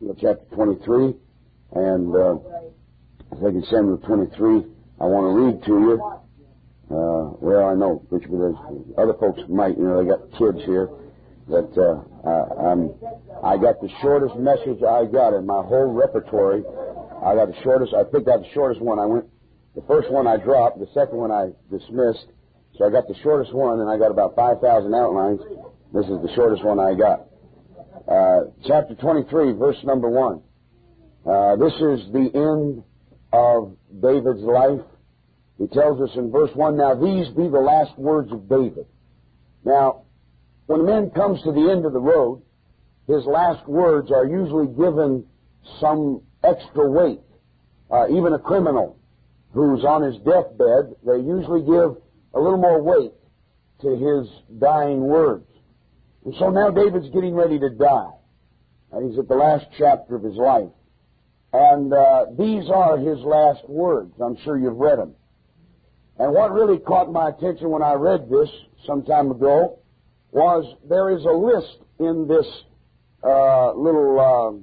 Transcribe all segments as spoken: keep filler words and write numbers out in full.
Samuel chapter twenty-three, and uh, Second Samuel twenty-three, I want to read to you. Uh, well, I know, which there's other folks might, you know, they got kids here. That uh, I, I'm, I got the shortest message I got in my whole repertory. I got the shortest. I picked out the shortest one. I went. The first one I dropped. The second one I dismissed. So I got the shortest one, and I got about five thousand outlines. This is the shortest one I got. Uh, chapter twenty-three, verse number one. Uh, this is the end of David's life. He tells us in verse one, now these be the last words of David. Now, when a man comes to the end of the road, his last words are usually given some extra weight. Uh, even a criminal who's on his deathbed, they usually give a little more weight to his dying words. And so now David's getting ready to die. Uh, he's at the last chapter of his life. And uh, these are his last words. I'm sure you've read them. And what really caught my attention when I read this some time ago was there is a list in this uh, little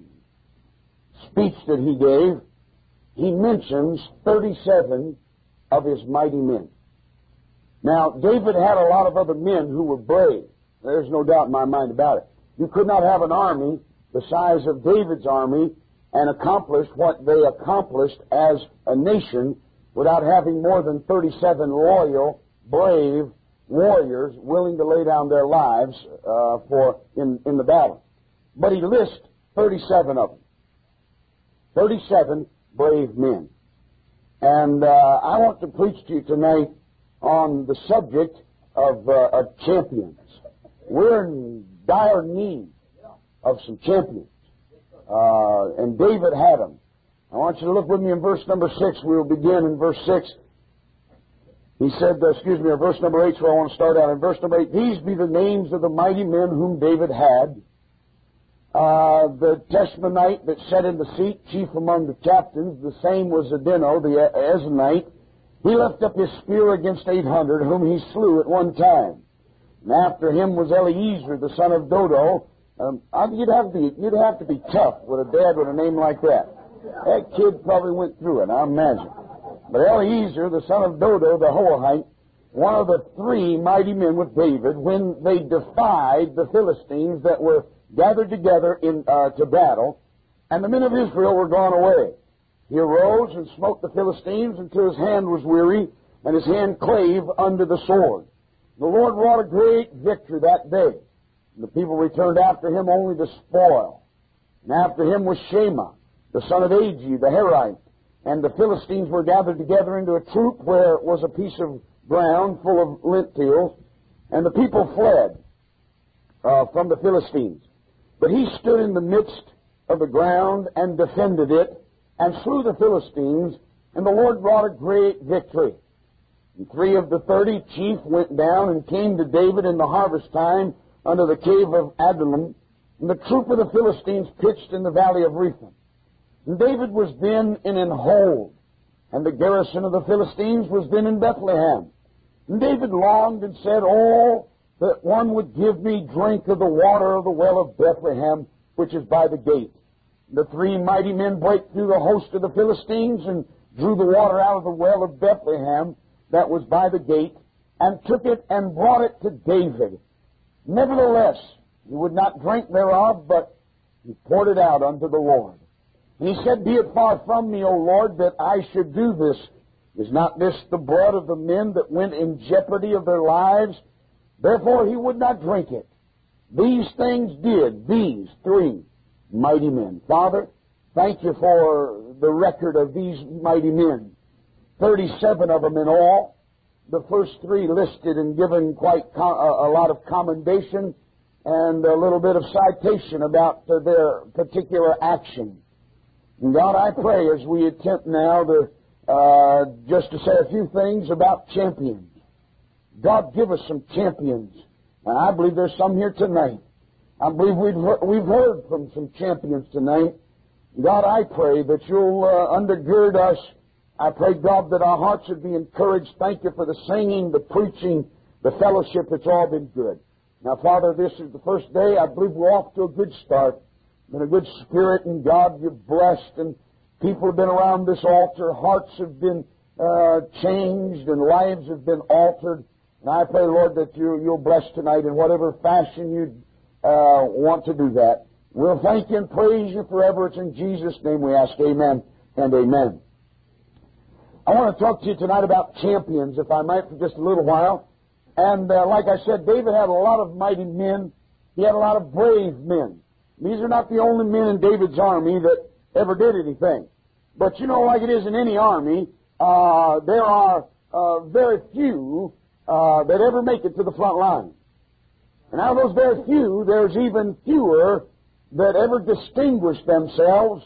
uh, speech that he gave. He mentions thirty-seven of his mighty men. Now, David had a lot of other men who were brave. There's no doubt in my mind about it. You could not have an army the size of David's army and accomplish what they accomplished as a nation without having more than thirty-seven loyal, brave warriors willing to lay down their lives uh, for in, in the battle. But he lists thirty-seven of them. thirty-seven brave men. And uh, I want to preach to you tonight on the subject of, uh, of champions. We're in dire need of some champions. Uh, and David had them. I want you to look with me in verse number six. We will begin in verse six. He said, uh, excuse me, in verse number eight, so I want to start out. In verse number eight, these be the names of the mighty men whom David had. Uh, the Teshmonite that sat in the seat, chief among the captains, the same was Adino, the Ezonite. He left up his spear against eight hundred, whom he slew at one time. And after him was Eliezer, the son of Dodo. Um, you'd have to be, you'd have to be tough with a dad with a name like that. That kid probably went through it, I imagine. But Eliezer, the son of Dodo, the Hoahite, one of the three mighty men with David, when they defied the Philistines that were gathered together in, uh, to battle, and the men of Israel were gone away. He arose and smote the Philistines until his hand was weary, and his hand clave under the sword. The Lord wrought a great victory that day. And the people returned after him only to spoil. And after him was Shema, the son of Agi, the Herite. And the Philistines were gathered together into a troop where was a piece of ground full of lentils. And the people fled uh, from the Philistines. But he stood in the midst of the ground and defended it and slew the Philistines. And the Lord wrought a great victory. And three of the thirty chief went down and came to David in the harvest time under the cave of Adullam, and the troop of the Philistines pitched in the valley of Rephaim. And David was then in an hold, and the garrison of the Philistines was then in Bethlehem. And David longed and said, oh, that one would give me drink of the water of the well of Bethlehem, which is by the gate. The three mighty men brake through the host of the Philistines and drew the water out of the well of Bethlehem that was by the gate, and took it and brought it to David. Nevertheless, he would not drink thereof, but he poured it out unto the Lord. And he said, be it far from me, O Lord, that I should do this. Is not this the blood of the men that went in jeopardy of their lives? Therefore he would not drink it. These things did these three mighty men. Father, thank you for the record of these mighty men. Thirty-seven of them in all. The first three listed and given quite com- a lot of commendation and a little bit of citation about uh, their particular action. And God, I pray as we attempt now to, uh, just to say a few things about champions. God, give us some champions. And I believe there's some here tonight. I believe we've heard, we've heard from some champions tonight. God, I pray that you'll uh, undergird us. I pray, God, that our hearts would be encouraged. Thank you for the singing, the preaching, the fellowship. It's all been good. Now, Father, this is the first day. I believe we're off to a good start. been a good spirit, and God, you've blessed, and people have been around this altar. Hearts have been uh, changed, and lives have been altered. And I pray, Lord, that you, you'll bless tonight in whatever fashion you uh, want to do that. We'll thank you and praise you forever. It's in Jesus' name we ask, amen and amen. I want to talk to you tonight about champions, if I might, for just a little while. And uh, like I said, David had a lot of mighty men. He had a lot of brave men. These are not the only men in David's army that ever did anything. But you know, like it is in any army, uh, there are uh, very few uh, that ever make it to the front line. And out of those very few, there's even fewer that ever distinguish themselves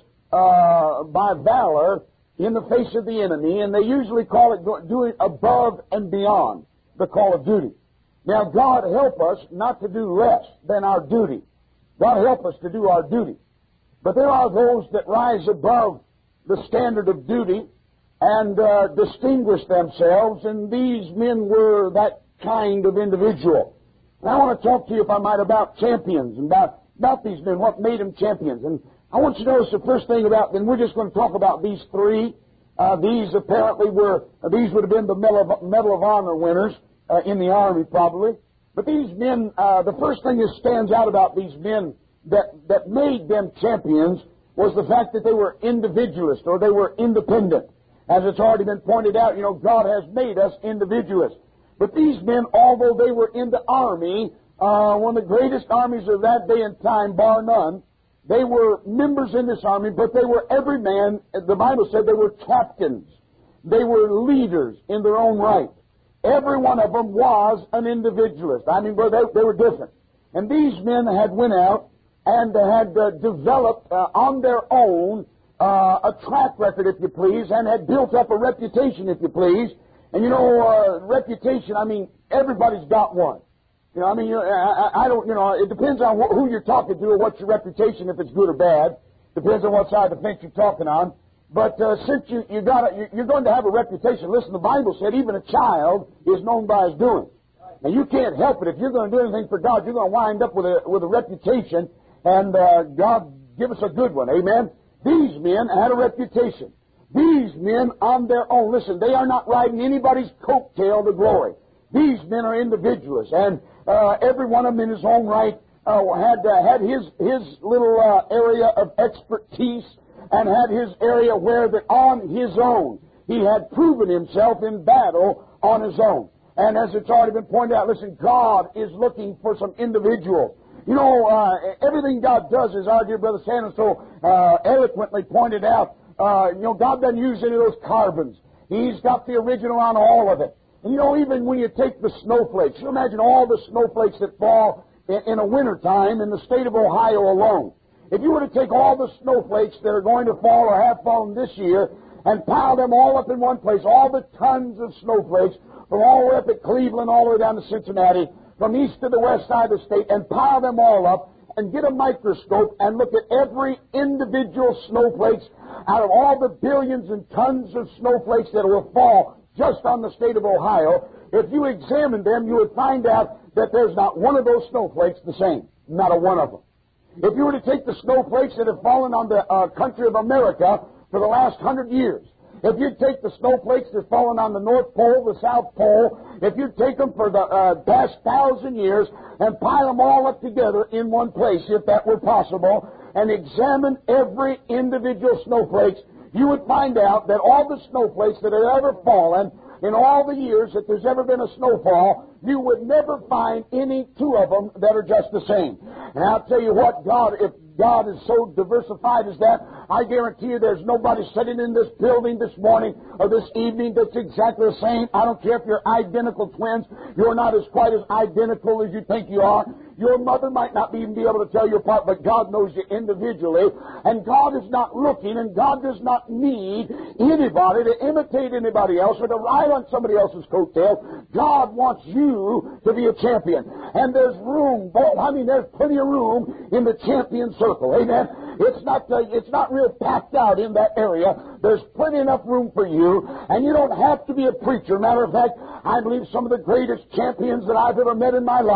uh, by valor in the face of the enemy, and they usually call it doing above and beyond the call of duty. Now, God help us not to do less than our duty. God help us to do our duty. But there are those that rise above the standard of duty and uh, distinguish themselves, and these men were that kind of individual. And I want to talk to you, if I might, about champions and about, about these men, what made them champions. And I want you to notice the first thing about, then we're just going to talk about these three. Uh, these apparently were, uh, these would have been the Medal of, Medal of Honor winners uh, in the Army, probably. But these men, uh, the first thing that stands out about these men that, that made them champions was the fact that they were individualists, or they were independent. As it's already been pointed out, you know, God has made us individualists. But these men, although they were in the Army, uh, one of the greatest armies of that day and time, bar none, they were members in this army, but they were every man, the Bible said they were captains. They were leaders in their own right. Every one of them was an individualist. I mean, they, they were different. And these men had went out and had uh, developed uh, on their own uh, a track record, if you please, and had built up a reputation, if you please. And you know, uh, reputation, I mean, everybody's got one. You know, I mean, you know, I, I don't, you know, it depends on wh- who you're talking to or what's your reputation, if it's good or bad. Depends on what side of the fence you're talking on. But uh, since you, you got a, you're going to have a reputation, listen, the Bible said even a child is known by his doing. And you can't help it. If you're going to do anything for God, you're going to wind up with a, with a reputation, and uh, God give us a good one. Amen? These men had a reputation. These men on their own, listen, they are not riding anybody's coattail to glory. These men are individualists, and uh, every one of them in his own right uh, had uh, had his his little uh, area of expertise, and had his area where that on his own he had proven himself in battle on his own. And as it's already been pointed out, listen, God is looking for some individuals. You know, uh, everything God does, as our dear brother Shannon so uh, eloquently pointed out, uh, you know, God doesn't use any of those carbons. He's got the original on all of it. And you know, even when you take the snowflakes, you imagine all the snowflakes that fall in, in a winter time in the state of Ohio alone. If you were to take all the snowflakes that are going to fall or have fallen this year and pile them all up in one place, all the tons of snowflakes from all the way up at Cleveland, all the way down to Cincinnati, from east to the west side of the state, and pile them all up and get a microscope and look at every individual snowflakes out of all the billions and tons of snowflakes that will fall just on the state of Ohio, if you examined them, you would find out that there's not one of those snowflakes the same. Not a one of them. If you were to take the snowflakes that have fallen on the uh, country of America for the last hundred years, if you'd take the snowflakes that have fallen on the North Pole, the South Pole, if you'd take them for the uh, past thousand years and pile them all up together in one place, if that were possible, and examine every individual snowflakes, you would find out that all the snowflakes that have ever fallen in all the years that there's ever been a snowfall, you would never find any two of them that are just the same. And I'll tell you what, God, if God is so diversified as that, I guarantee you there's nobody sitting in this building this morning or this evening that's exactly the same. I don't care if you're identical twins. You're not as quite as identical as you think you are. Your mother might not even be able to tell you apart, but God knows you individually. And God is not looking, and God does not need anybody to imitate anybody else or to ride on somebody else's coattail. God wants you to be a champion. And there's room, I mean, there's plenty of room in the champion circle. Amen? It's not, uh, it's not real packed out in that area. There's plenty enough room for you, and you don't have to be a preacher. Matter of fact, I believe some of the greatest champions that I've ever met in my life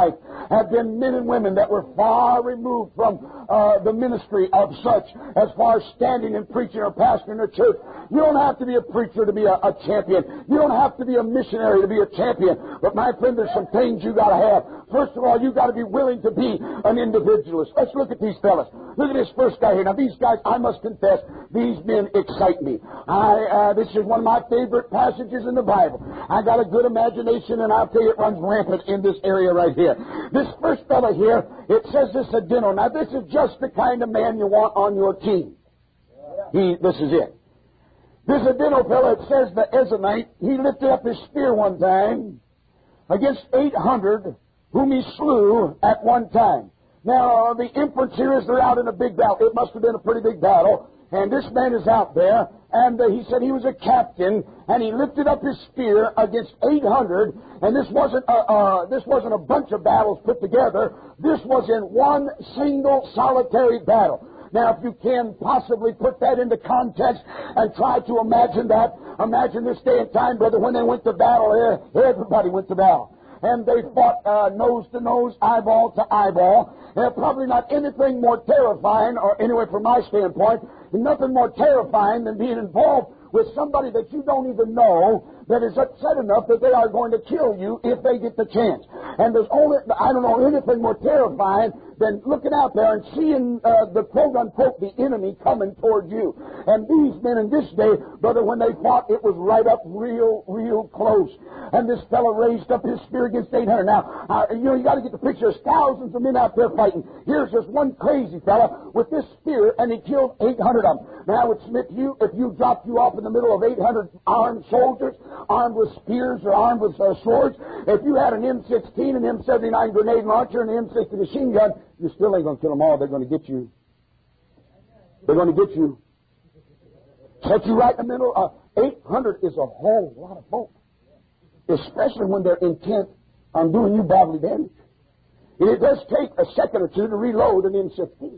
have been men and women that were far removed from uh, the ministry of such as far as standing and preaching or pastoring a church. You don't have to be a preacher to be a, a champion. You don't have to be a missionary to be a champion. But my friend, there's some things you got to have. First of all, you got to be willing to be an individualist. Let's look at these fellas. Look at this first guy here. Now, these guys, I must confess, these men excite me. I uh, this is one of my favorite passages in the Bible. I got a good imagination, and I'll tell you, it runs rampant in this area right here. This first fella here, it says this Adino. Now, this is just the kind of man you want on your team. He, this is it. This Adino fella, it says the Ezonite, he lifted up his spear one time against eight hundred whom he slew at one time. Now, the inference here is they're out in a big battle. It must have been a pretty big battle. And this man is out there, and uh, he said he was a captain, and he lifted up his spear against eight hundred, and this wasn't a, uh, this wasn't a bunch of battles put together. This was in one single solitary battle. Now, if you can possibly put that into context and try to imagine that, imagine this day and time, brother, when they went to battle, everybody went to battle. And they fought uh, nose to nose, eyeball to eyeball. And probably not anything more terrifying, or anyway, from my standpoint, nothing more terrifying than being involved with somebody that you don't even know that is upset enough that they are going to kill you if they get the chance. And there's only, I don't know anything more terrifying than looking out there and seeing uh, the quote-unquote the enemy coming toward you. And these men in this day, brother, when they fought, it was right up real, real close. And this fellow raised up his spear against eight hundred. Now, uh, you know, you got to get the picture. There's thousands of men out there fighting. Here's this one crazy fella with this spear, and he killed eight hundred of them. Now, I would submit to you, if you dropped you off in the middle of eight hundred armed soldiers, armed with spears or armed with uh, swords, if you had an M sixteen, an M seventy-nine grenade launcher, and an M sixty machine gun, you still ain't going to kill them all. They're going to get you. They're going to get you. Set you right in the middle. Uh, eight hundred is a whole lot of folk, especially when they're intent on doing you bodily damage. And it does take a second or two to reload an M sixteen.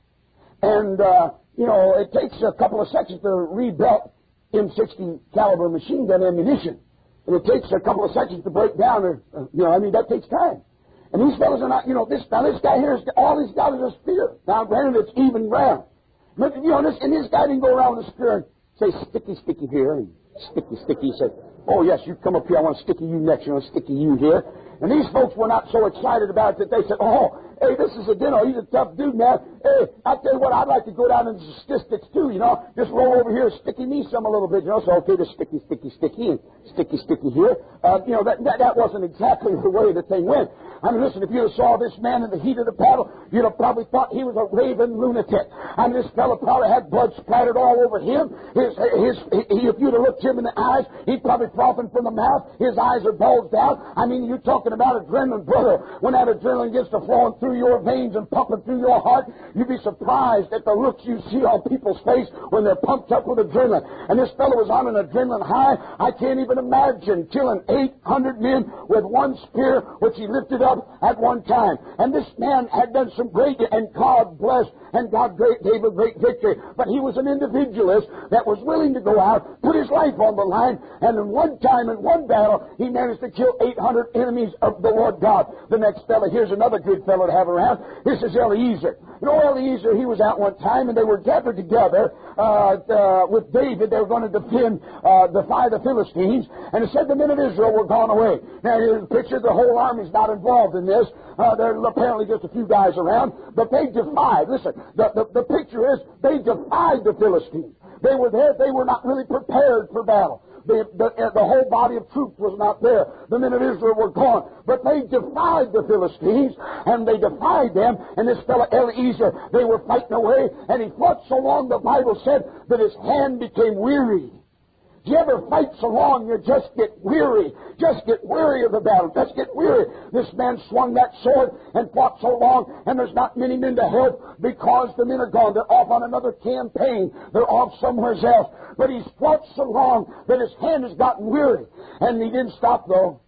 And, uh, you know, it takes a couple of seconds to rebelt M sixty caliber machine gun ammunition. And it takes a couple of seconds to break down, or, uh, you know, I mean, that takes time. And these fellows are not, you know, this, now this guy here, is, all he's got is a spear. Now, granted, it's even ground. But, you know, this, and this guy didn't go around with a spear and say, sticky, sticky here, and sticky, sticky. He said, oh, yes, you come up here, I want to sticky you next, you know, sticky you here. And these folks were not so excited about it that they said, oh, hey, this is a Adino. He's a tough dude, man. Hey, I'll tell you what, I'd like to go down into statistics, too, you know. Just roll over here, sticky me some a little bit, you know. So, okay, just sticky, sticky, sticky, and sticky, sticky here. Uh, you know, that, that that wasn't exactly the way the thing went. I mean, listen, if you saw this man in the heat of the battle, you'd have probably thought he was a raving lunatic. I mean, this fellow probably had blood splattered all over him. His, his, he, if you'd have looked him in the eyes, he'd probably frothing from the mouth. His eyes are bulged out. I mean, you're talking about adrenaline, brother. When that adrenaline gets to flowing through your veins and pumping through your heart, you'd be surprised at the looks you see on people's face when they're pumped up with adrenaline. And this fellow was on an adrenaline high. I can't even imagine killing eight hundred men with one spear, which he lifted up at one time. And this man had done some great, and God blessed, and God gave a great victory. But he was an individualist that was willing to go out, put his life on the line, and in one time, in one battle, he managed to kill eight hundred enemies of the Lord God. The next fellow, here's another good fellow to have around. This is Eliezer. You know, Eliezer, he was out one time, and they were gathered together uh, uh, with David. They were going to defend, uh, defy the Philistines, and it said the men of Israel were gone away. Now, here's a picture. The whole army's not involved in this. Uh, there are apparently just a few guys around, but they defied. Listen, the, the, the picture is they defied the Philistines. They were there. They were not really prepared for battle. The, the, the whole body of troops was not there. The men of Israel were gone. But they defied the Philistines, and they defied them. And this fellow Eliezer, they were fighting away, and he fought so long, the Bible said, that his hand became weary. Do you ever fight so long you just get weary? Just get weary of the battle. Just get weary. This man swung that sword and fought so long, and there's not many men to help because the men are gone. They're off on another campaign. They're off somewhere else. But he's fought so long that his hand has gotten weary. And he didn't stop, though.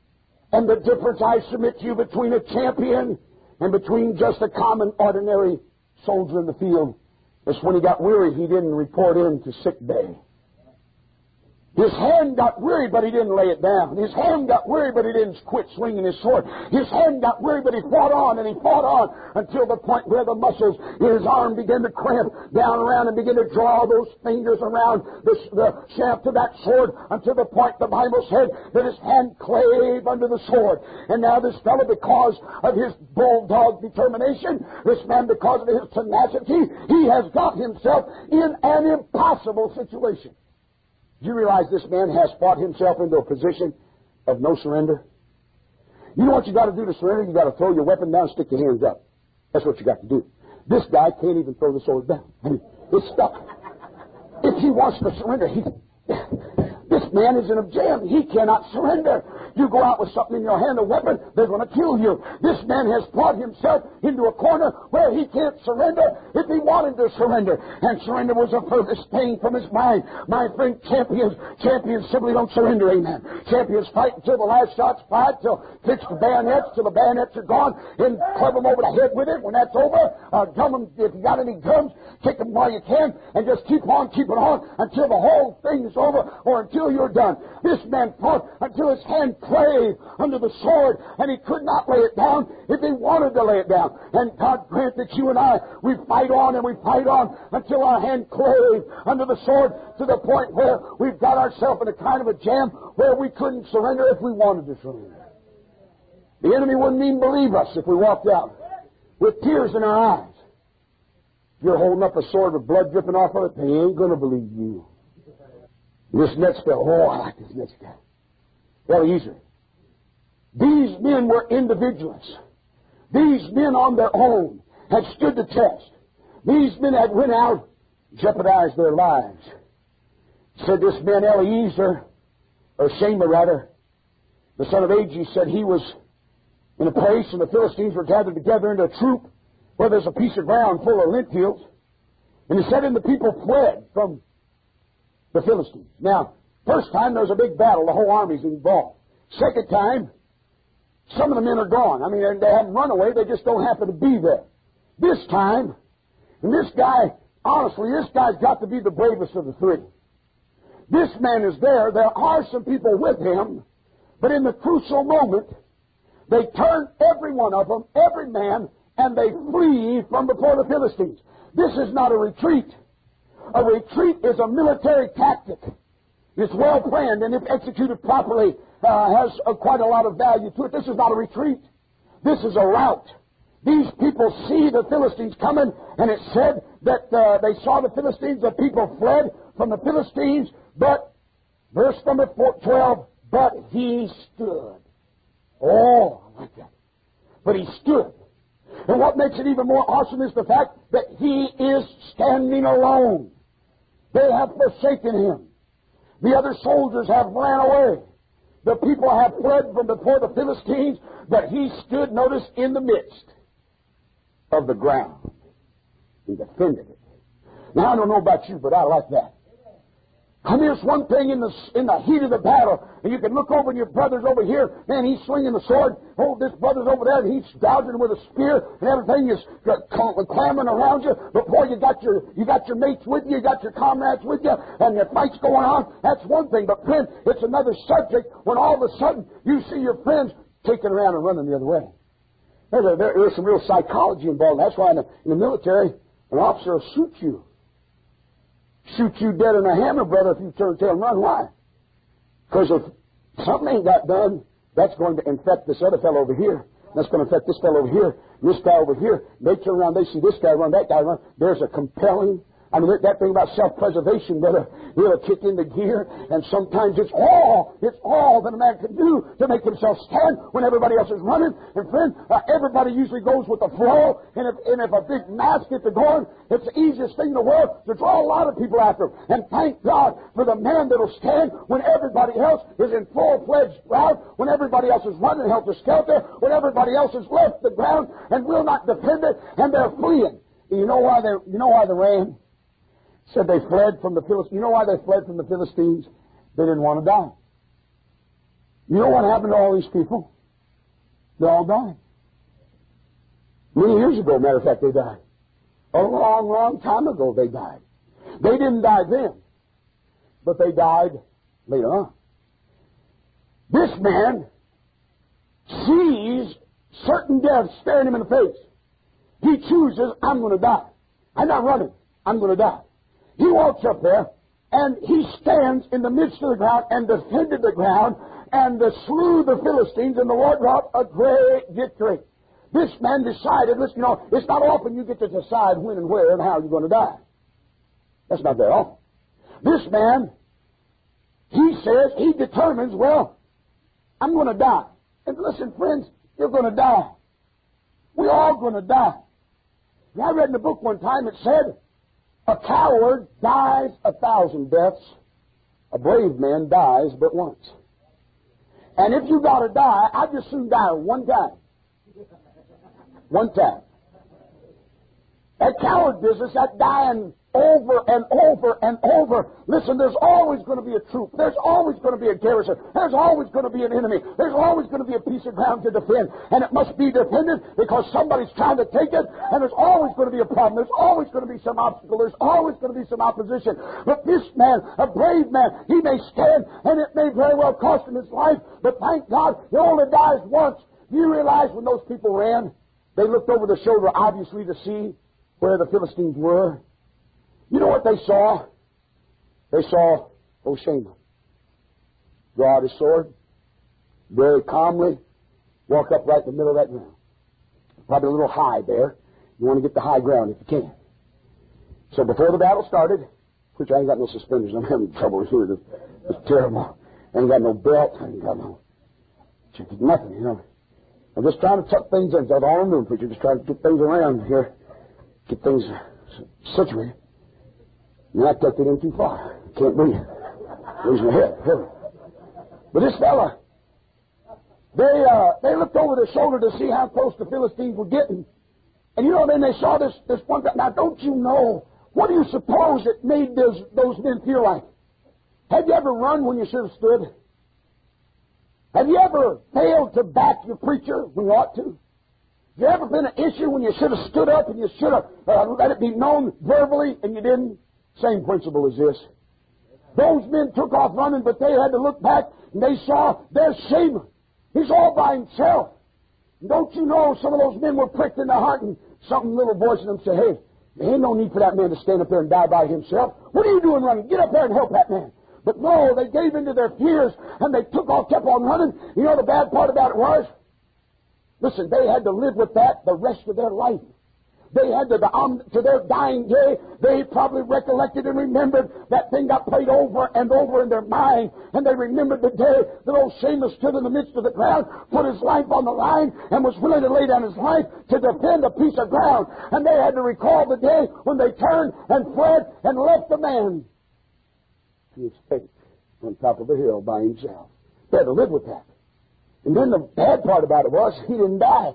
And the difference, I submit to you, between a champion and between just a common, ordinary soldier in the field is when he got weary, he didn't report in to sick bay. His hand got weary, but he didn't lay it down. His hand got weary, but he didn't quit swinging his sword. His hand got weary, but he fought on, and he fought on until the point where the muscles in his arm began to cramp down around and begin to draw those fingers around the, the shaft of that sword until the point the Bible said that his hand clave under the sword. And now this fellow, because of his bulldog determination, this man, because of his tenacity, he has got himself in an impossible situation. Do you realize this man has fought himself into a position of no surrender? You know what you got to do to surrender? You got to throw your weapon down, stick your hands up. That's what you got to do. This guy can't even throw the sword down. I mean, it's stuck. If he wants to surrender, he, this man is in a jam. He cannot surrender. You go out with something in your hand, a weapon, they're going to kill you. This man has brought himself into a corner where he can't surrender if he wanted to surrender. And surrender was the furthest thing from his mind. My friend, champions, champions simply don't surrender, amen. Champions fight until the last shot's fired, till fix the bayonets, till the bayonets are gone, and club them over the head with it. When that's over, uh, drum them, if you got any guns, kick them while you can, and just keep on keeping on until the whole thing is over, or until you're done. This man fought until his hand clave under the sword, and he could not lay it down if he wanted to lay it down. And God grant that you and I, we fight on and we fight on until our hand clave under the sword to the point where we've got ourselves in a kind of a jam where we couldn't surrender if we wanted to surrender. The enemy wouldn't even believe us if we walked out with tears in our eyes. If you're holding up a sword with blood dripping off of it, they ain't going to believe you. This next fellow, oh, I like this next guy. Eliezer. These men were individualists. These men on their own had stood the test. These men had went out, jeopardized their lives. Said this man Eliezer, or Shema rather, the son of Agi, said he was in a place and the Philistines were gathered together into a troop where there's a piece of ground full of lentils. And he said, and the people fled from the Philistines. Now, first time there was a big battle, the whole army's involved. Second time, some of the men are gone. I mean, they haven't run away, they just don't happen to be there. This time, and this guy, honestly, this guy's got to be the bravest of the three. This man is there. There are some people with him, but in the crucial moment, they turn every one of them, every man, and they flee from before the Philistines. This is not a retreat. A retreat is a military tactic. It's well planned, and if executed properly, uh, has uh, quite a lot of value to it. This is not a retreat. This is a rout. These people see the Philistines coming, and it said that uh, they saw the Philistines, the people fled from the Philistines, but, verse number twelve, but he stood. Oh, I like that. But he stood. And what makes it even more awesome is the fact that he is standing alone. They have forsaken him. The other soldiers have ran away. The people have fled from before the Philistines, but he stood, notice, in the midst of the ground. He defended it. Now, I don't know about you, but I like that. I mean, it's one thing in the in the heat of the battle, and you can look over and your brother's over here, man, he's swinging the sword. Oh, this brother's over there, and he's gouging with a spear, and everything is clamoring around you. Before you got your you got your mates with you, you got your comrades with you, and the fight's going on. That's one thing. But friend, it's another subject when all of a sudden you see your friends taking around and running the other way. There's, a, there, there's some real psychology involved. That's why in the, in the military, an officer will shoot you. Shoot you dead in a hammer, brother, if you turn tail and run. Why? Because if something ain't got done, that's going to infect this other fellow over here. That's going to affect this fellow over here, this guy over here. They turn around, they see this guy run, that guy run. There's a compelling, I mean, that thing about self-preservation, brother, it'll kick into gear, and sometimes it's all, it's all that a man can do to make himself stand when everybody else is running. And friend, uh, everybody usually goes with the flow, and if, and if a big mass gets to going, it's the easiest thing in the world to draw a lot of people after him. And thank God for the man that'll stand when everybody else is in full-fledged rout, when everybody else is running helter-skelter, when everybody else has left the ground and will not defend it, and they're fleeing. And you know why they, you know why they ran? Said they fled from the Philistines. You know why they fled from the Philistines? They didn't want to die. You know what happened to all these people? They all died. Many years ago, matter of fact, they died. A long, long time ago, they died. They didn't die then, but they died later on. This man sees certain death staring him in the face. He chooses, I'm going to die. I'm not running. I'm going to die. He walks up there, and he stands in the midst of the ground and defended the ground and slew the Philistines, and the Lord wrought a great victory. This man decided, listen, you know, it's not often you get to decide when and where and how you're going to die. That's not very often. This man, he says, he determines, well, I'm going to die. And listen, friends, you're going to die. We're all going to die. And I read in the book one time, it said, a coward dies a thousand deaths. A brave man dies but once. And if you got to die, I'd just soon die one time. One time. That coward business, that dying over and over and over. Listen, there's always going to be a troop. There's always going to be a garrison. There's always going to be an enemy. There's always going to be a piece of ground to defend. And it must be defended because somebody's trying to take it. And there's always going to be a problem. There's always going to be some obstacle. There's always going to be some opposition. But this man, a brave man, he may stand, and it may very well cost him his life. But thank God, he only dies once. Do you realize when those people ran, they looked over their shoulder, obviously, to see where the Philistines were? You know what they saw? They saw Hoshea draw out his sword, very calmly walk up right in the middle of that ground. Probably a little high there. You want to get the high ground if you can. So before the battle started, which I ain't got no suspenders, I'm having trouble here. It's, it's terrible. I ain't got no belt. I ain't got no nothing, you know. I'm just trying to tuck things in. That's all I'm doing, preacher. Just trying to get things around here, get things situated. And I tucked it in too far. Can't breathe. Losing my head. Heavy. But this fella, they uh, they looked over their shoulder to see how close the Philistines were getting. And you know, then they saw this this one guy. Now, don't you know, what do you suppose it made those, those men feel like? Have you ever run when you should have stood? Have you ever failed to back your preacher when you ought to? Have you ever been an issue when you should have stood up and you should have uh, let it be known verbally and you didn't? Same principle as this. Those men took off running, but they had to look back and they saw there's Shema. He's all by himself. And don't you know some of those men were pricked in the heart and some little voice in them said, hey, there ain't no need for that man to stand up there and die by himself. What are you doing running? Get up there and help that man. But no, they gave in to their fears and they took off, kept on running. You know the bad part about it was? Listen, they had to live with that the rest of their life. They had to, um, to their dying day, they probably recollected and remembered that thing got played over and over in their mind. And they remembered the day that old Shemus stood in the midst of the crowd, put his life on the line, and was willing to lay down his life to defend a piece of ground. And they had to recall the day when they turned and fled and left the man to his fate on top of a hill by himself. They had to live with that. And then the bad part about it was he didn't die.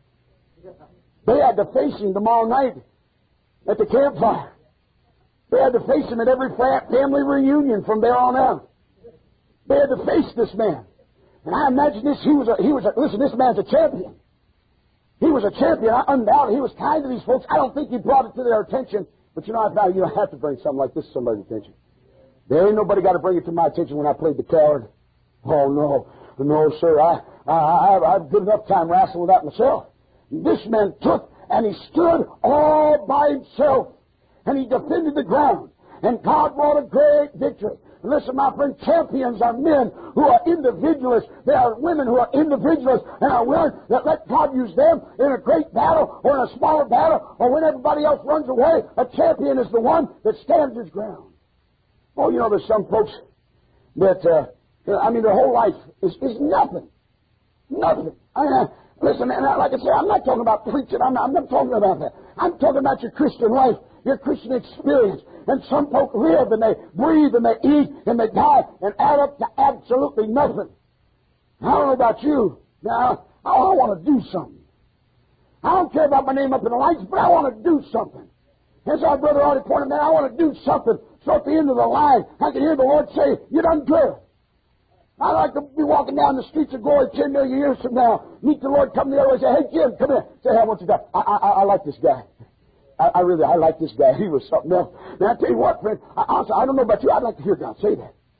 They had to face him tomorrow night at the campfire. They had to face him at every family reunion from there on out. They had to face this man. And I imagine this, he was a, he was a, listen, this man's a champion. He was a champion, undoubtedly. He was kind to these folks. I don't think he brought it to their attention. But you know, I found you don't have to bring something like this to somebody's attention. There ain't nobody got to bring it to my attention when I played the coward. Oh, no. No, sir. I, I, I, I've good enough time wrestling with that myself. This man took and he stood all by himself and he defended the ground. And God wrought a great victory. Listen, my friend, champions are men who are individualists. They are women who are individualists and are willing that let God use them in a great battle or in a smaller battle or when everybody else runs away. A champion is the one that stands his ground. Oh, you know, there's some folks that, uh, I mean, their whole life is, is nothing. Nothing. I mean, listen, and like I say, I'm not talking about preaching. I'm not, I'm not talking about that. I'm talking about your Christian life, your Christian experience. And some folk live and they breathe and they eat and they die and add up to absolutely nothing. I don't know about you. Now, I want to do something. I don't care about my name up in the lights, but I want to do something. As our brother already pointed out, I want to do something. So at the end of the line, I can hear the Lord say, you done good. I'd like to be walking down the streets of glory ten million years from now, meet the Lord, come the other way, say, hey, Jim, come here. Say, hey, I want you to die. I, I, I like this guy. I, I really, I like this guy. He was something else. Now, I tell you what, friend, I, honestly, I don't know about you. I'd like to hear God say that.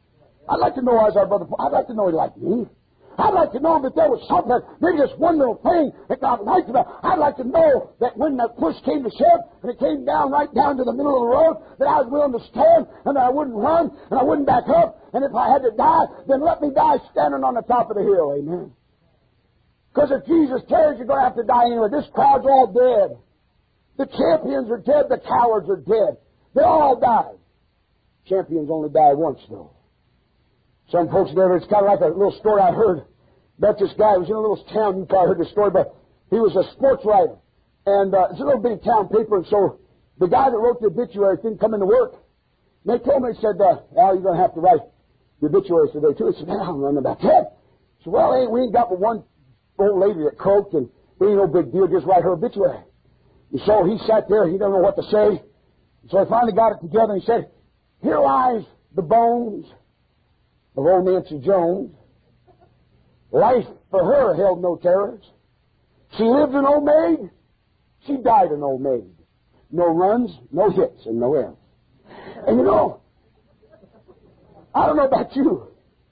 I'd like to know, as our brother, I'd like to know he liked me. I'd like to know that there was something, maybe just one little thing that God liked about. I'd like to know that when the push came to shove and it came down right down to the middle of the road, that I was willing to stand and that I wouldn't run and I wouldn't back up. And if I had to die, then let me die standing on the top of the hill. Amen. Because if Jesus cares, you're going to have to die anyway. This crowd's all dead. The champions are dead. The cowards are dead. They all died. Champions only die once, though. Some folks never. It's kind of like a little story I heard about this guy. He was in a little town. You probably heard the story, but he was a sports writer. And uh, it's a little bitty town paper, and so the guy that wrote the obituary didn't come into work. And they told me, he said, uh, Al, you're going to have to write the obituaries today, too. He said, man, I'm running about that. I said, well, ain't, we ain't got but one old lady that croaked, and it ain't no big deal. Just write her obituary. And so he sat there. He didn't know what to say. So I finally got it together, and he said, here lies the bones of old Nancy Jones. Life for her held no terrors. She lived an old maid. She died an old maid. No runs, no hits, and no errors. And you know, I don't know about you.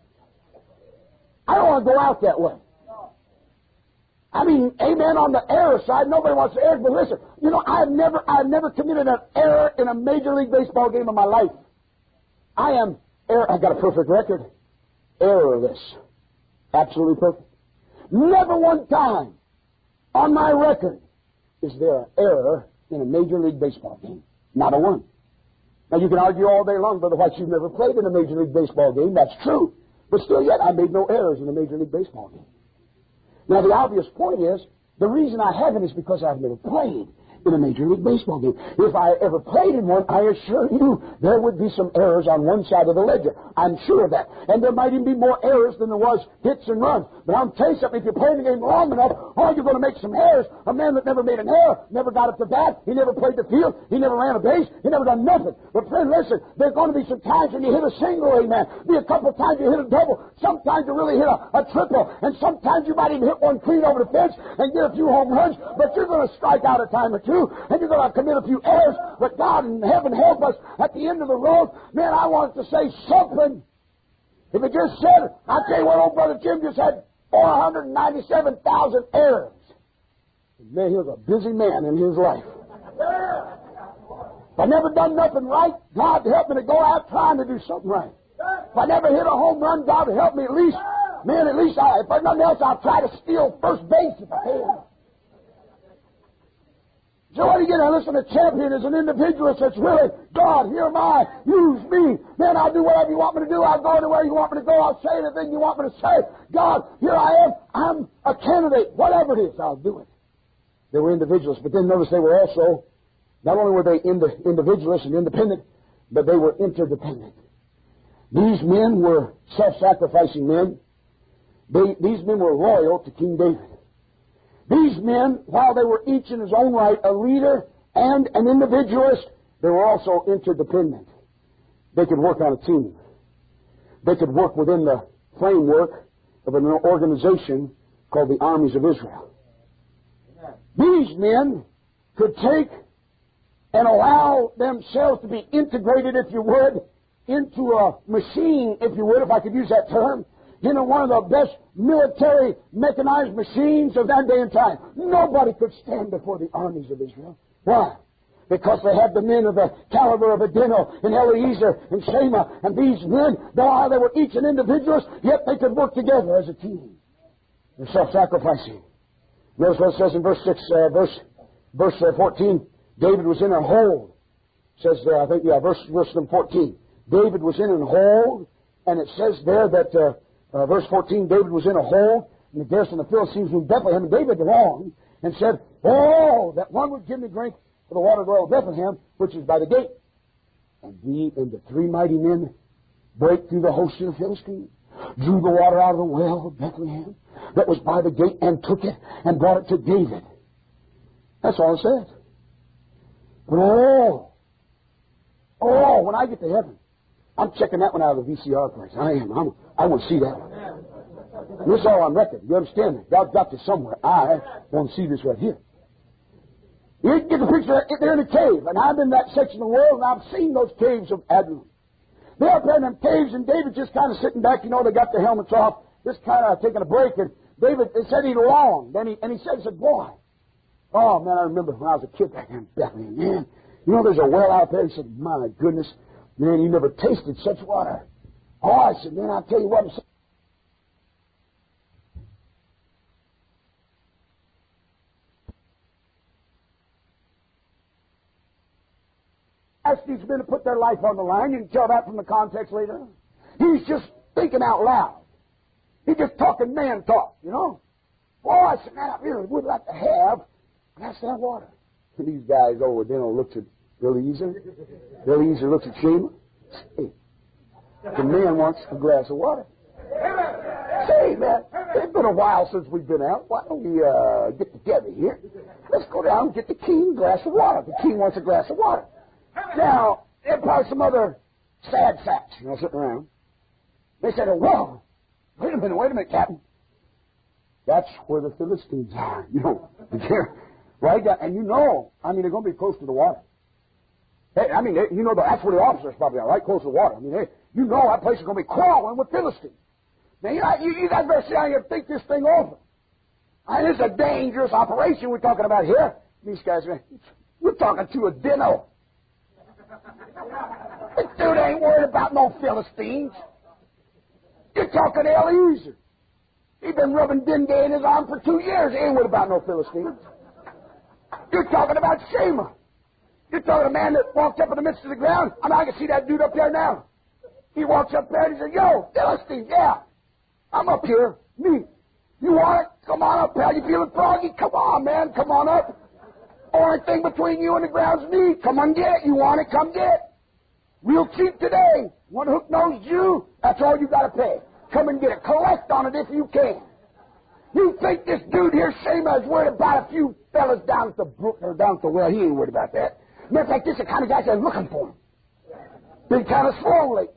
I don't want to go out that way. I mean, amen, on the error side, nobody wants to err, but listen, you know, I've never, I've never committed an error in a Major League Baseball game in my life. I am, error, I've got a perfect record. Errorless. Absolutely perfect. Never one time on my record is there an error in a Major League Baseball game. Not a one. Now, you can argue all day long, Brother White, you've never played in a Major League Baseball game. That's true. But still yet, I made no errors in a Major League Baseball game. Now, the obvious point is, the reason I haven't is because I've never played in a Major League Baseball game. If I ever played in one, I assure you there would be some errors on one side of the ledger. I'm sure of that. And there might even be more errors than there was hits and runs. But I'll tell you something, if you're playing the game long enough, oh, you're going to make some errors. A man that never made an error, never got up to bat, he never played the field, he never ran a base, he never done nothing. But friend, listen, there's going to be some times when you hit a single, amen. Be a couple of times you hit a double. Sometimes you really hit a, a triple. And sometimes you might even hit one clean over the fence and get a few home runs. But you're going to strike out a time or two, and you're going to commit a few errors, but God in heaven help us at the end of the road. Man, I wanted to say something. If it just said, I'll tell you what, old Brother Jim just had four hundred ninety-seven thousand errors. Man, he was a busy man in his life. If I never done nothing right, God help me to go out trying to do something right. If I never hit a home run, God help me at least, man, at least, I, if I nothing else, I'll try to steal first base if I can. So what do you get? I listen, a champion is an individualist that's really, God, here am I, use me. Man, I'll do whatever you want me to do. I'll go anywhere you want me to go. I'll say anything you want me to say. God, here I am. I'm a candidate. Whatever it is, I'll do it. They were individualists, but then notice they were also, not only were they ind- individualists and independent, but they were interdependent. These men were self-sacrificing men. They, these men were loyal to King David. These men, while they were each in his own right a leader and an individualist, they were also interdependent. They could work on a team. They could work within the framework of an organization called the Armies of Israel. These men could take and allow themselves to be integrated, if you would, into a machine, if you would, if I could use that term, you know, one of the best military mechanized machines of that day and time. Nobody could stand before the armies of Israel. Why? Because they had the men of the caliber of Adino and Eliezer and Shema. And these men, though they were each an individualist, yet they could work together as a team. They're self-sacrificing. Notice what it says in verse six, uh, verse verse uh, fourteen. David was in a hold. It says there, I think, yeah, verse verse fourteen. David was in a hold, and it says there that. Uh, Uh, verse fourteen, David was in a hole, and the garrison of the Philistines moved Bethlehem, and David longed and said, oh, that one would give me drink of the water of the well of Bethlehem, which is by the gate. And the, and the three mighty men break through the host of the Philistines, drew the water out of the well of Bethlehem that was by the gate, and took it and brought it to David. That's all it says. But oh, oh, when I get to heaven, I'm checking that one out of the V C R place. I am. I'm, I want to see that one. And this is all on record. You understand that? God's got this somewhere. I want to see this right here. You get the picture. They're in a cave. And I'm in that section of the world, and I've seen those caves of Adullam. They're up in them caves, and David's just kind of sitting back. You know, they got their helmets off, just kind of taking a break. And David, they said he longed. Then he, and he said, he said, boy, oh, man, I remember when I was a kid back in Bethlehem, man. You know, there's a well out there. He said, my goodness, man, you never tasted such water. Oh, I said, man, I'll tell you what. Asked these men to put their life on the line. You can tell that from the context later. He's just thinking out loud. He's just talking man talk, you know. Oh, I said, man, I really would like to have a glass of that water. And these guys over there looks at Eliezer. Eliezer looks at Shema. Hey, the man wants a glass of water. Say, man, it's been a while since we've been out. Why don't we uh, get together here? Let's go down and get the king a glass of water. The king wants a glass of water. Now, there are probably some other sad sacks, you know, sitting around. They said, oh, whoa, wait a minute, wait a minute, Captain. That's where the Philistines are, you know. Right? And you know, I mean, they're going to be close to the water. Hey, I mean, they, you know, that's where the officers probably are, right close to the water. I mean, they, you know that place is going to be crawling with Philistines. Now, you, know, you, you guys better sit down here and think this thing over. I mean, this is a dangerous operation we're talking about here. These guys, we're talking to a dino. This dude ain't worried about no Philistines. You're talking to Eliezer. He's been rubbing Dende in his arm for two years. He ain't worried about no Philistines. You're talking about Shema. You're talking to a man that walked up in the midst of the ground. I mean, I can see that dude up there now. He walks up there and he says, yo, Philistine, yeah, I'm up here. Me. You want it? Come on up, pal. You feeling froggy? Come on, man. Come on up. Only thing between you and the ground's me. Come on, get it. You want it? Come get it. Real cheap today. One hook-nosed Jew, that's all you got to pay. Come and get it. Collect on it if you can. You think this dude here, Shema, is worried about a few fellas down at the brook or down at the well? He ain't worried about that. Matter of fact, this is the kind of guys that are looking for him. Been kind of slow lately.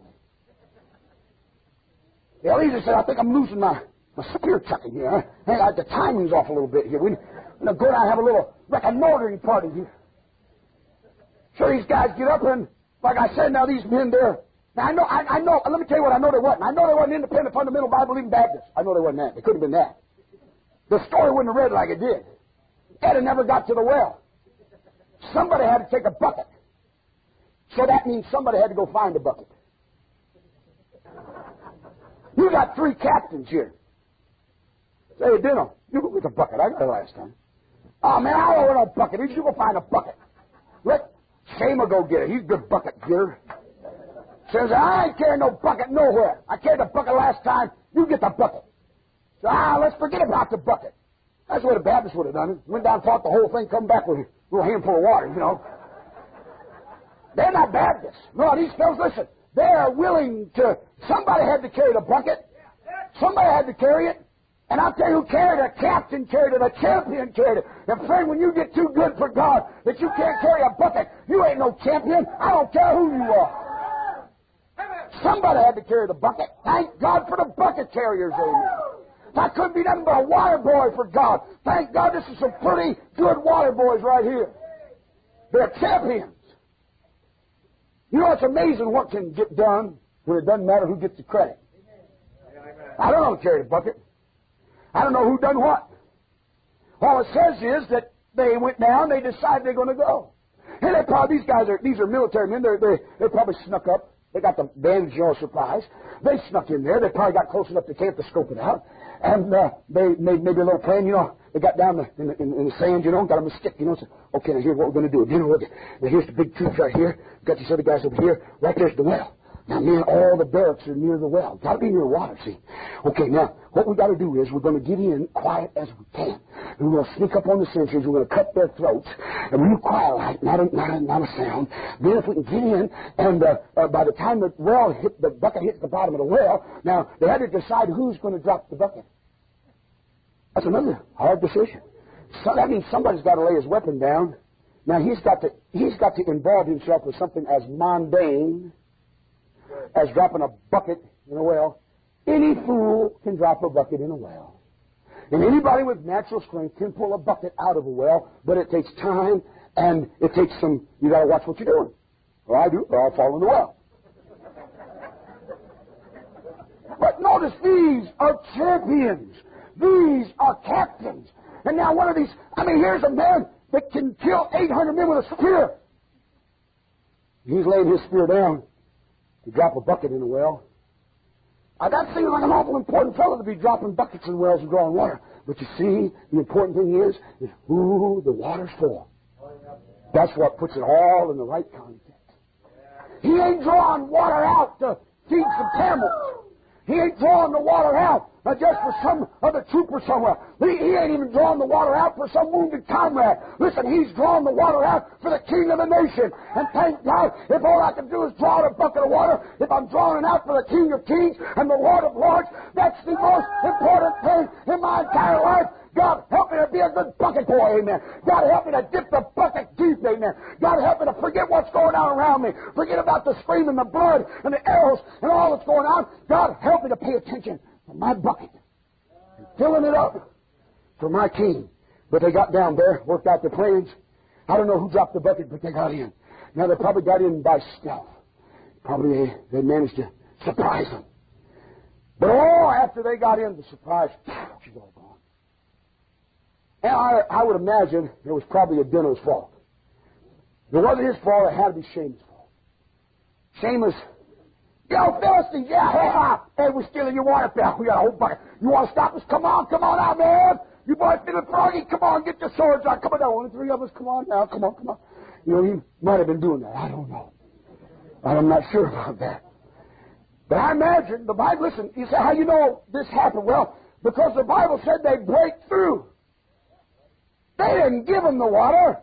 The Eliezer said, I think I'm losing my, my spear chucking here. Huh? Hey, I, the timing's off a little bit here. We're going to go down and have a little reconnoitering party here. So these guys get up and, like I said, now these men there. Now I know, I, I know, let me tell you what I know they wasn't. I know they wasn't independent, fundamental, Bible-believing Baptists. I know they wasn't that. They could have been that. The story wouldn't have read like it did. Ed had never got to the well. Somebody had to take a bucket. So that means somebody had to go find a bucket. You got three captains here. Say, Dino, you go get a bucket. I got it last time. Oh, man, I don't want no bucket. You go find a bucket. Let Shema go get it. He's a good bucket getter. Says, I ain't carrying no bucket nowhere. I carried the bucket last time. You get the bucket. So, ah, let's forget about the bucket. That's the way the Baptists would have done it. Went down, fought the whole thing, come back with a little handful of water, you know. They're not Baptists. No, these fellows, listen, they are willing to, somebody had to carry the bucket. Somebody had to carry it. And I'll tell you who carried it. A captain carried it. A champion carried it. And friend, when you get too good for God that you can't carry a bucket, you ain't no champion. I don't care who you are. Somebody had to carry the bucket. Thank God for the bucket carriers, amen. That couldn't be nothing but a water boy for God. Thank God this is some pretty good water boys right here. They're champions. You know, it's amazing what can get done when it doesn't matter who gets the credit. I don't know who carried the bucket. I don't know who done what. All it says is that they went down, they decided they're going to go. And they probably, these guys are, these are military men, they're, they they probably snuck up. They got the bandage, you know, surprise. They snuck in there. They probably got close enough to camp to scope it out. And uh, they made maybe a little plan, you know. They got down the, in, the, in, in the sand, you know, got them a stick, you know. Said, okay, now here's what we're going to do. You know, look, now here's the big troops right here. Got these other guys over here. Right there's the well. Now, man, all the barracks are near the well. Got to be near water, see. Okay, now, what we got to do is we're going to get in quiet as we can. And we're going to sneak up on the sentries. We're going to cut their throats. And real quiet, like, not a, not a, not a sound. Then if we can get in, and uh, uh, by the time the well hit, the bucket hits the bottom of the well, now, they had to decide who's going to drop the bucket. That's another hard decision. So that means somebody's got to lay his weapon down. Now, he's got to, he's got to involve himself with something as mundane as dropping a bucket in a well. Any fool can drop a bucket in a well. And anybody with natural strength can pull a bucket out of a well, but it takes time and it takes some, you got to watch what you're doing. Or I do, or I'll fall in the well. But notice these are champions. These are captains. And now one of these, I mean, here's a man that can kill eight hundred men with a spear. He's laying his spear down to drop a bucket in a well. Now, that seems like an awful important fellow to be dropping buckets in wells and drawing water. But you see, the important thing is, is who the water's for. That's what puts it all in the right context. He ain't drawing water out to feed some camels. He ain't drawing the water out uh, just for some other trooper somewhere. He, he ain't even drawing the water out for some wounded comrade. Listen, he's drawing the water out for the king of the nation. And thank God, if all I can do is draw out a bucket of water, if I'm drawing it out for the King of Kings and the Lord of Lords, that's the most important thing in my entire life. God, help me to be a good bucket boy, amen. God, help me to dip the bucket deep, amen. God, help me to forget what's going on around me. Forget about the scream and the blood and the arrows and all that's going on. God, help me to pay attention to my bucket and filling it up for my King. But they got down there, worked out their plans. I don't know who dropped the bucket, but they got in. Now, they probably got in by stealth. Probably they, they managed to surprise them. But oh, after they got in, the surprise, she's all gone. And I, I would imagine it was probably Adino's fault. If it wasn't his fault, it had to be Shamus' fault. Shamus, yo, Philistines, yeah, hey, ha, hey, we're stealing your water, pal. We got a whole bucket. You want to stop us? Come on, come on out, man. You boys feeling froggy? Come on, get your swords out. Come on down. Only three of us. Come on now. Come on, come on. You know, he might have been doing that. I don't know. I'm not sure about that. But I imagine the Bible, listen, you say, how you know this happened? Well, because the Bible said they break through. They didn't give them the water.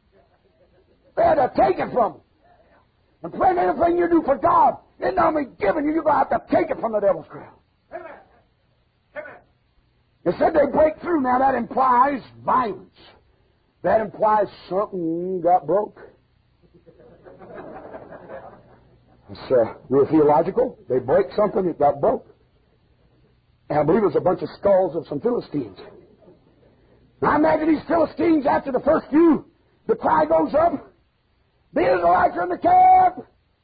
They had to take it from them. And friend, anything you do for God, it's not only giving you, you're going to have to take it from the devil's crown. Amen. Amen. It said they break through. Now that implies violence. That implies something got broke. It's uh, real theological. They break something, it got broke. And I believe it was a bunch of skulls of some Philistines. Now I imagine these Philistines, after the first few, the cry goes up, the Israelites are in the camp.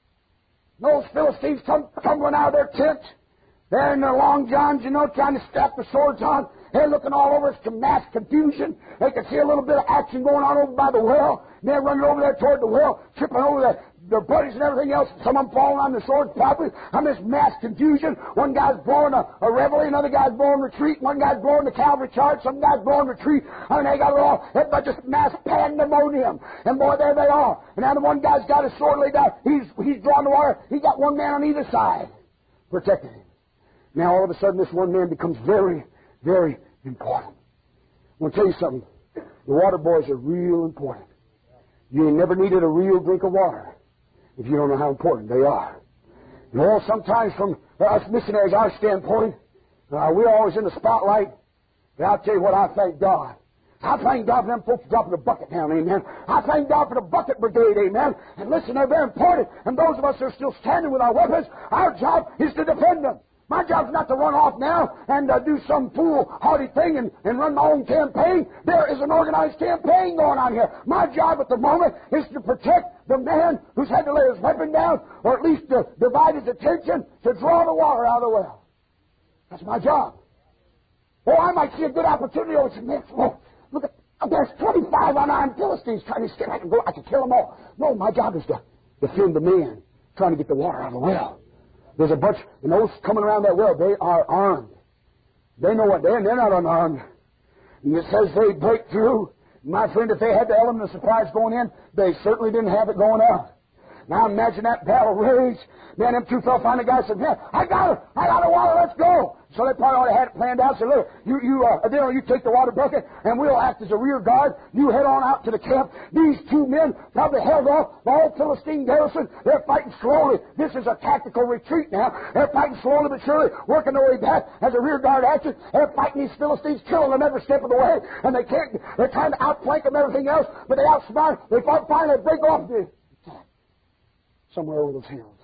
Those Philistines come tumbling out of their tent. They're in their long johns, you know, trying to strap the swords on. They're looking all over. It's mass confusion. They can see a little bit of action going on over by the well. They're running over there toward the well, tripping over the, their buddies and everything else. Some of them falling on their swords probably. I'm this mass confusion. One guy's blowing a, a reveille, another guy's blowing retreat, one guy's blowing the cavalry charge, some guy's blowing retreat. I mean, they got it all. Everybody just mass pandemonium. And boy, there they are. And now the one guy's got his sword laid down. He's, he's drawing the water. He's got one man on either side protecting him. Now all of a sudden this one man becomes very, very important. I want to tell you something. The water boys are real important. You ain't never needed a real drink of water if you don't know how important they are. You know, sometimes from us missionaries, our standpoint, uh, we're always in the spotlight. But I'll tell you what, I thank God. I thank God for them folks dropping the bucket down, amen. I thank God for the bucket brigade, amen. And listen, they're very important. And those of us who are still standing with our weapons, our job is to defend them. My job's not to run off now and uh, do some foolhardy thing and, and run my own campaign. There is an organized campaign going on here. My job at the moment is to protect the man who's had to lay his weapon down, or at least to divide his attention to draw the water out of the well. That's my job. Oh, I might see a good opportunity over some next. Oh, look at, there's twenty-five unarmed Philistines trying to escape. I can go, I can kill them all. No, my job is to defend the man trying to get the water out of the well. There's a bunch, and those coming around that well, they are armed. They know what they're, they're not unarmed. And it says they break through. My friend, if they had the element of surprise going in, they certainly didn't have it going out. Now imagine that battle rage. Man, them two fell find the guy and said, man, I got it. I got the water. Let's go. So they probably already had it planned out. Said, look, you, you, uh, Adino, you take the water bucket, and we'll act as a rear guard. You head on out to the camp. These two men probably held off the whole Philistine garrison. They're fighting slowly. This is a tactical retreat now. They're fighting slowly but surely, working their way back as a rear guard action. They're fighting these Philistines, killing them every step of the way. And they can't, they're trying to outflank them and everything else, but they outsmart. They finally break off the attack somewhere over those hills.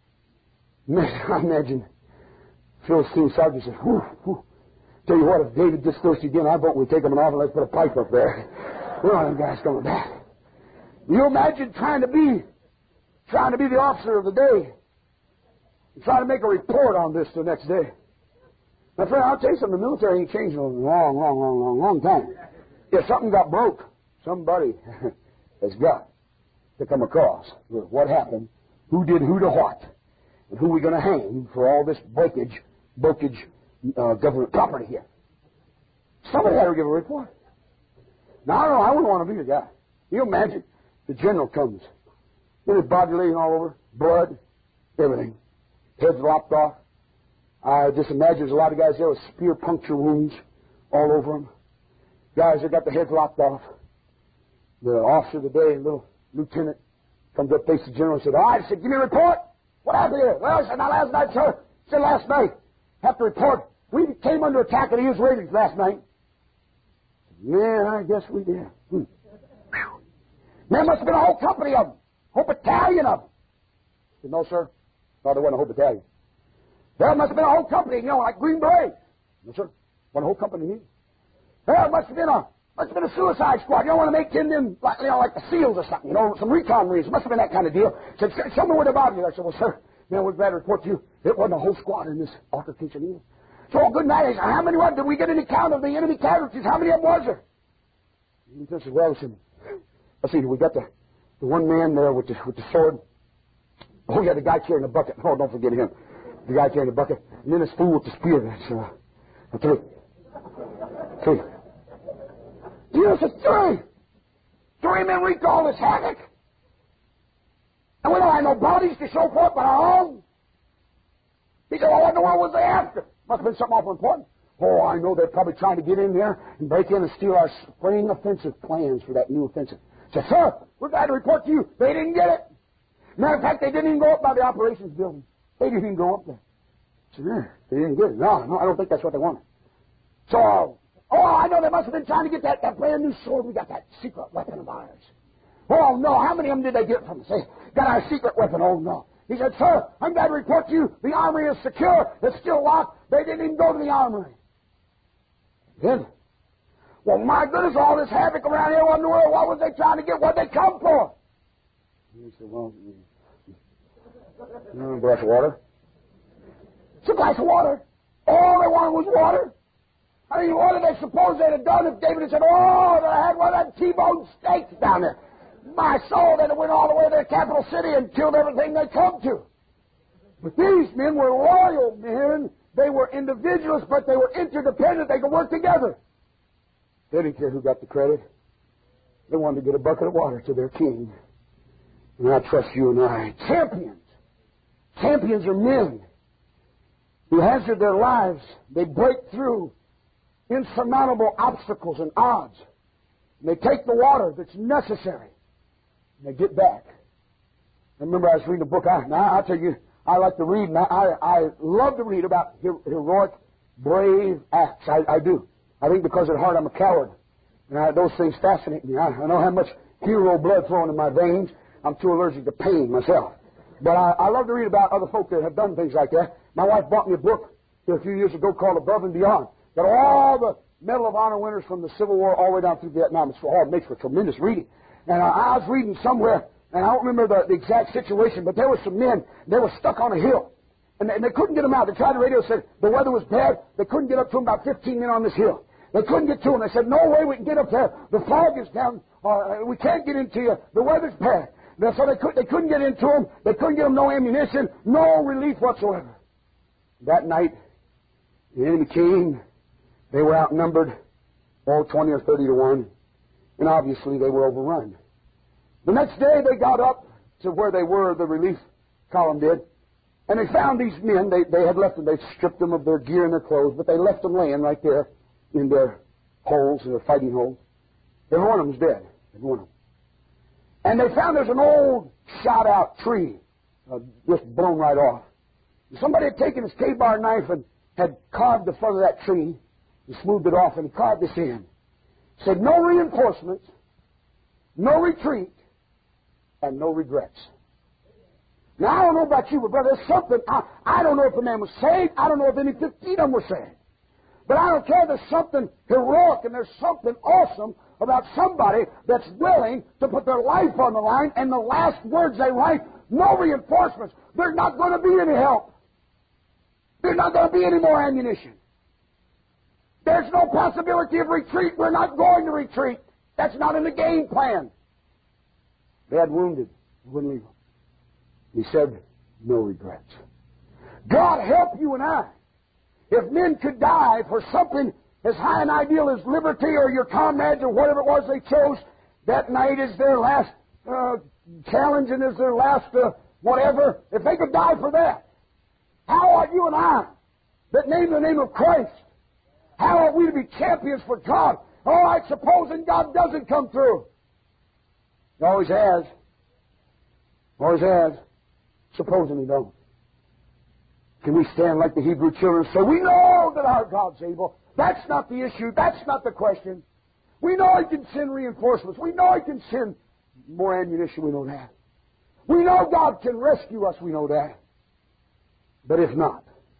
I imagine Philistine sergeant says, whew, whew. Tell you what, if David gets thirsty again, I vote we take him off and let's put a pipe up there. We don't have them guys coming back. You imagine trying to be, trying to be the officer of the day, and trying to make a report on this the next day. My friend, I'll tell you something. The military ain't changed in a long, long, long, long, long time. If something got broke, somebody has got to come across what happened, who did who to what, and who we going to hang for all this breakage, breakage uh, government property here. Somebody had to give a report. Now, I don't know. I wouldn't want to be the guy. You imagine the general comes, with his body laying all over, blood, everything, heads lopped off. I just imagine there's a lot of guys there with spear puncture wounds all over them. Guys that got the heads lopped off. The officer of the day, little lieutenant, comes up, faces the general, and said, all right, I said, give me a report. What happened here? Well, I said, now last night, sir. I said, last night. Have to report. We came under attack at Hughes Ratings last night. Yeah, I guess we did. Hmm. There must have been a whole company of them. Whole battalion of them. I said, no, sir. No, there wasn't a whole battalion. There must have been a whole company, you know, like Green Berets. No, sir. Wasn't a whole company here. There must have been a must have been a suicide squad. You don't want to make them, them like, you know, like the SEALs or something, you know, some recon marines. It must have been that kind of deal. Said, show me what about you. I said, well, sir, you know, we're glad to report to you. It wasn't a whole squad in this altercation either. So, good night. I said, how many was Did we get any count of the enemy casualties? How many of them was there? And he said, well, listen, let's see, we got the, the one man there with the, with the sword. Oh, yeah, the guy carrying the bucket. Oh, don't forget him. The guy carrying the bucket. And then this fool with the spear. That's, uh, three. Three. Yes, it's three. Three men wreaked all this havoc. And we don't have no bodies to show for it but our own. He said, well, what in the world was they after? Must have been something awful important. Oh, I know they're probably trying to get in there and break in and steal our spring offensive plans for that new offensive. I said, sir, we're glad to report to you. They didn't get it. Matter of fact, they didn't even go up by the operations building. They didn't even go up there. I said, yeah, they didn't get it. No, no, I don't think that's what they wanted. So, oh, I know they must have been trying to get that, that brand new sword. We got that secret weapon of ours. Oh, no, how many of them did they get from us? They got our secret weapon. Oh, no. He said, sir, I'm glad to report to you the armory is secure. It's still locked. They didn't even go to the armory. Then, well, my goodness, all this havoc around here in the world, what was they trying to get? What did they come for? He said, well, a glass of water. It's a glass of water. All they wanted was water. I mean, what did they suppose they'd have done if David had said, oh, that I had one of them T-bone steaks down there? My soul, they'd have went all the way to their capital city and killed everything they come to. But these men were loyal men. They were individuals, but they were interdependent. They could work together. They didn't care who got the credit. They wanted to get a bucket of water to their king. And I trust you and I. Champions. Champions are men who hazard their lives. They break through insurmountable obstacles and odds. And they take the water that's necessary. And they get back. I remember I was reading a book. I, now, I'll tell you, I like to read, and I, I, I love to read about her, heroic, brave acts. I, I do. I think because at heart I'm a coward. And I, those things fascinate me. I, I don't have much hero blood flowing in my veins. I'm too allergic to pain myself. But I, I love to read about other folk that have done things like that. My wife bought me a book a few years ago called Above and Beyond. Got all the Medal of Honor winners from the Civil War all the way down through Vietnam. It's all makes for tremendous reading. And I, I was reading somewhere, and I don't remember the, the exact situation, but there were some men, they were stuck on a hill. And they, and they couldn't get them out. They tried the radio, said the weather was bad. They couldn't get up to them, about fifteen men on this hill. They couldn't get to them. They said, no way we can get up there. The fog is down. Uh, we can't get into you. The weather's bad. So they, could, they couldn't get into them. They couldn't get them no ammunition, no relief whatsoever. That night, the enemy came. They were outnumbered, oh, twenty or thirty to one. And obviously they were overrun. The next day they got up to where they were, the relief column did, and they found these men. They, they had left them. They stripped them of their gear and their clothes, but they left them laying right there in their holes, in their fighting holes. Every one of them was dead. Every one of them. And they found there's an old shot-out tree, uh, just blown right off. And somebody had taken his K-bar knife and had carved the front of that tree and smoothed it off, and he carved this in. Said, no reinforcements, no retreat, and no regrets. Now, I don't know about you, but brother, there's something, I, I don't know if the man was saved. I don't know if any fifteen of them were saved. But I don't care. There's something heroic and there's something awesome about somebody that's willing to put their life on the line, and the last words they write, no reinforcements. There's not going to be any help. There's not going to be any more ammunition. There's no possibility of retreat. We're not going to retreat. That's not in the game plan. They had wounded. He wouldn't leave them. He said, no regrets. God help you and I. If men could die for something as high an ideal as liberty or your comrades or whatever it was they chose, that night is their last uh, challenge and is their last uh, whatever, if they could die for that, how ought you and I that name the name of Christ, how ought we to be champions for God? All right, supposing God doesn't come through. He always has. Always has. Supposing He don't. Can we stand like the Hebrew children and say, we know that our God's able? That's not the issue. That's not the question. We know He can send reinforcements. We know He can send more ammunition. We know that. We know God can rescue us. We know that. But if not,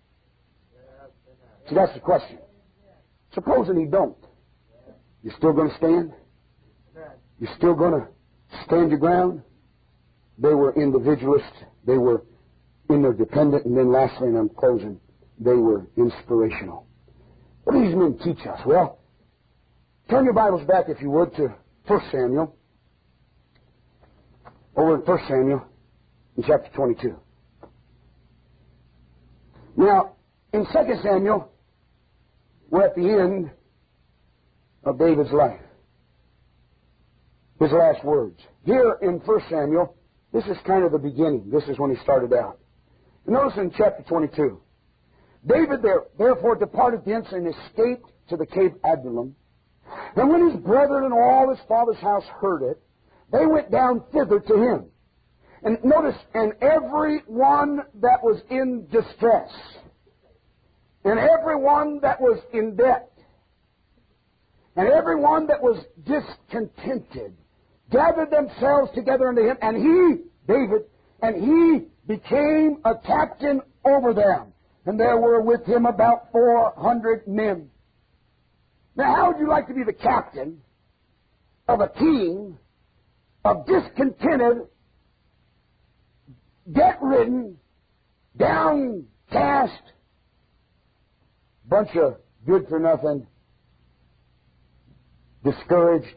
see, that's the question. Supposing He don't, you're still going to stand? You're still going to stand your ground? They were individualists. They were interdependent. And then lastly, and I'm closing, they were inspirational. What do these men teach us? Well, turn your Bibles back, if you would, to First Samuel. Over in First Samuel, in chapter twenty-two. Now, in Second Samuel, we're at the end of David's life. His last words. Here in First Samuel, this is kind of the beginning. This is when he started out. Notice in chapter twenty-two, David there, therefore departed thence and escaped to the cave Adullam. And when his brethren and all his father's house heard it, they went down thither to him. And notice, and every one that was in distress, and every one that was in debt, and every one that was discontented, gathered themselves together unto him, and he, David, and he became a captain over them. And there were with him about four hundred men. Now, how would you like to be the captain of a team of discontented, debt-ridden, downcast, bunch of good-for-nothing, discouraged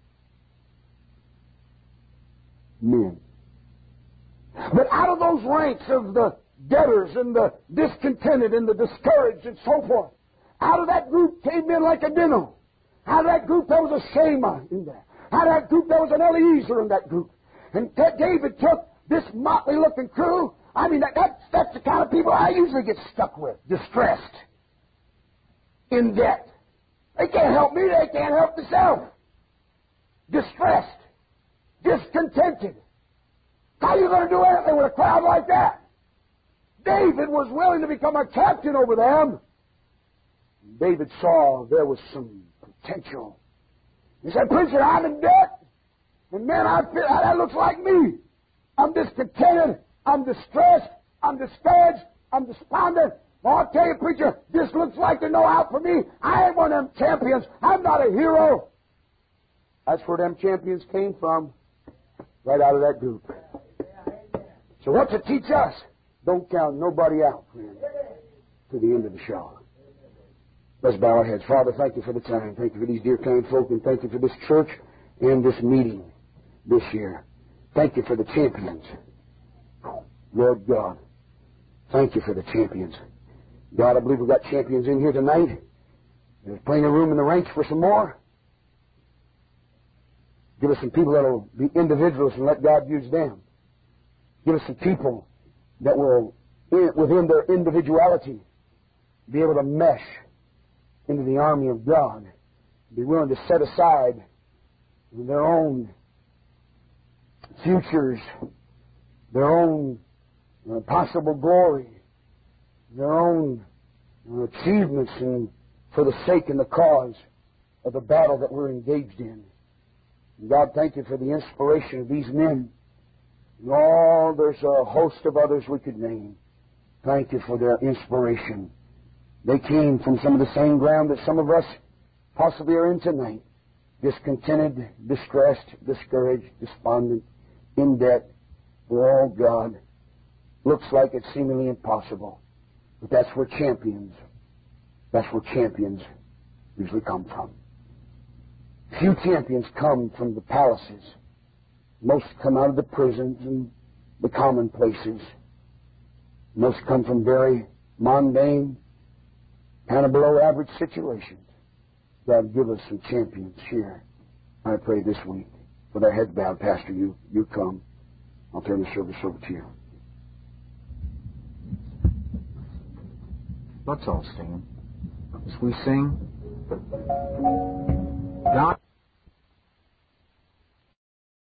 men? But out of those ranks of the debtors and the discontented and the discouraged and so forth, out of that group came men like Adino. Out of that group there was a Shema in there. Out of that group there was an Eliezer in that group. And David took this motley-looking crew. I mean, that, that's, that's the kind of people I usually get stuck with. Distressed. In debt. They can't help me. They can't help themselves. Distressed. Discontented. How are you going to do anything with a crowd like that? David was willing to become a captain over them. David saw there was some potential. He said, Preacher, I'm in debt. And man, I feel that looks like me. I'm discontented. I'm distressed. I'm discouraged. I'm despondent. Well, I'll tell you, Preacher, this looks like there's no out for me. I ain't one of them champions. I'm not a hero. That's where them champions came from. Right out of that group. So what's it teach us? Don't count nobody out, friend, to the end of the show. Let's bow our heads. Father, thank you for the time. Thank you for these dear kind folk, and thank you for this church and this meeting this year. Thank you for the champions. Lord God, thank you for the champions. God, I believe we've got champions in here tonight. There's plenty of room in the ranks for some more. Give us some people that will be individuals and let God use them. Give us some people that will, within their individuality, be able to mesh into the army of God. Be willing to set aside their own futures, their own uh, possible glory, their own uh, achievements, and for the sake and the cause of the battle that we're engaged in. And God, thank you for the inspiration of these men. And oh, there's a host of others we could name. Thank you for their inspiration. They came from some of the same ground that some of us possibly are in tonight. Discontented, distressed, discouraged, despondent, in debt. Oh, God, looks like it's seemingly impossible. But that's where champions, that's where champions usually come from. Few champions come from the palaces. Most come out of the prisons and the common places. Most come from very mundane, kind of below average situations. God, give us some champions here. I pray this week. With our heads bowed, Pastor, you, you come. I'll turn the service over to you. Let's all stand as we sing. God